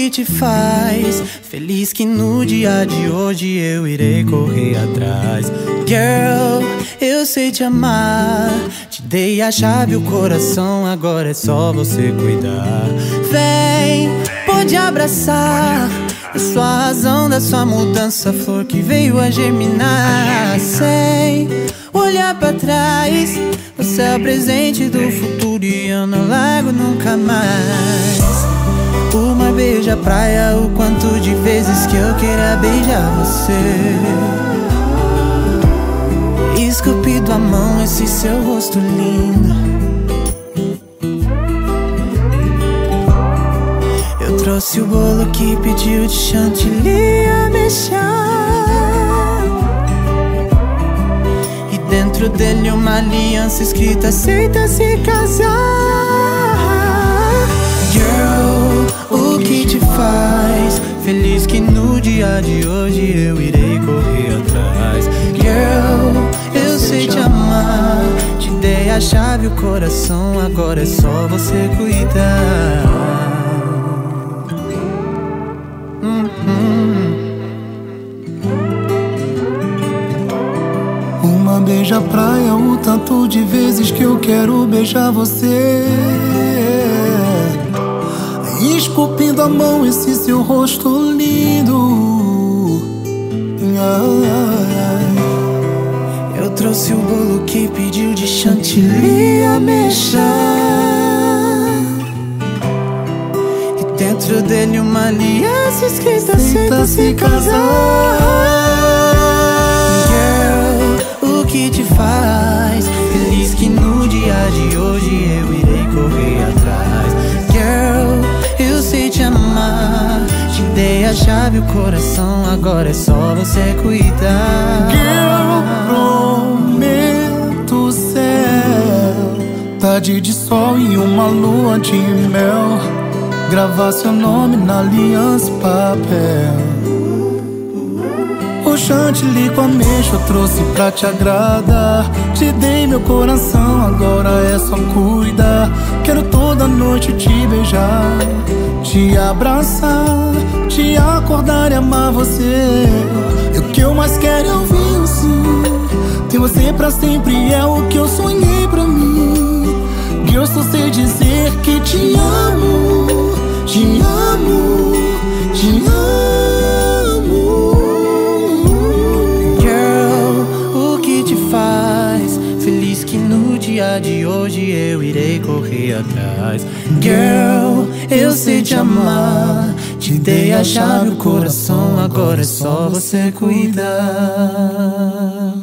que te faz feliz que no dia de hoje eu irei correr atrás. Girl, eu sei te amar, te dei a chave e o coração, agora é só você cuidar. Vem, pode abraçar, é só a razão da sua mudança, flor que veio a germinar. Sem olhar pra trás, você é o presente do futuro e eu não largo nunca mais. Uma beija praia, o quanto de vezes que eu queira beijar você. Esculpido à mão, esse seu rosto lindo. Eu trouxe o bolo que pediu de chantilly a mexer, e dentro dele uma aliança escrita, aceita se casar. Girl, o que te faz feliz que no dia de hoje eu irei correr atrás. Girl, eu sei te amar, te dei a chave e o coração, agora é só você cuidar. Uma beija praia, o tanto de vezes que eu quero beijar você. Esculpindo a mão, esse seu rosto lindo. Eu trouxe o bolo que pediu de chantilly a mexer, e dentro dele uma aliança escrita, aceita se casar. Girl, o que te faz feliz que no dia de hoje eu irei correr atrás. Girl, eu sei te amar, te dei a chave e o coração, agora é só você cuidar. Girl, prometo o céu, tarde de sol e uma lua de mel, gravar seu nome na aliança papel. O chantilly com ameixa eu trouxe pra te agradar. Te dei meu coração, agora é só cuidar. Quero toda noite te beijar, te abraçar, te acordar e amar você. E o que eu mais quero é ouvir um sim. Ter você pra sempre é o que eu sonhei pra mim. Que eu só sei dizer que te amo, te amo, te amo. Feliz que no dia de hoje eu irei correr atrás. Girl, eu sei te amar, te dei a chave e o coração, agora é só você cuidar.